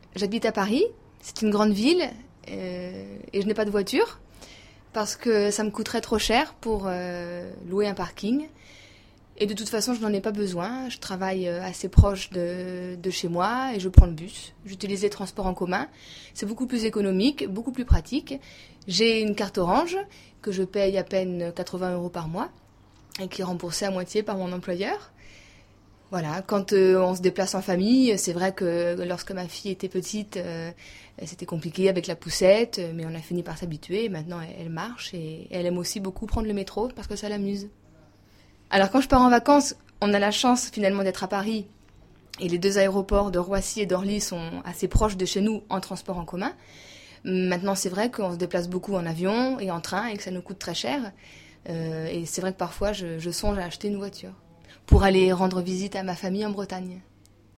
J'habite à Paris, c'est une grande ville, et je n'ai pas de voiture parce que ça me coûterait trop cher pour louer un parking. Et de toute façon, je n'en ai pas besoin. Je travaille assez proche de chez moi et je prends le bus. J'utilise les transports en commun. C'est beaucoup plus économique, beaucoup plus pratique. J'ai une carte Orange que je paye à peine 80 € par mois et qui est remboursée à moitié par mon employeur. Voilà, quand on se déplace en famille, c'est vrai que lorsque ma fille était petite, c'était compliqué avec la poussette, mais on a fini par s'habituer. Maintenant, elle marche et elle aime aussi beaucoup prendre le métro parce que ça l'amuse. Alors quand je pars en vacances, on a la chance finalement d'être à Paris et les deux aéroports de Roissy et d'Orly sont assez proches de chez nous en transport en commun. Maintenant c'est vrai qu'on se déplace beaucoup en avion et en train et que ça nous coûte très cher. Et c'est vrai que parfois je songe à acheter une voiture pour aller rendre visite à ma famille en Bretagne.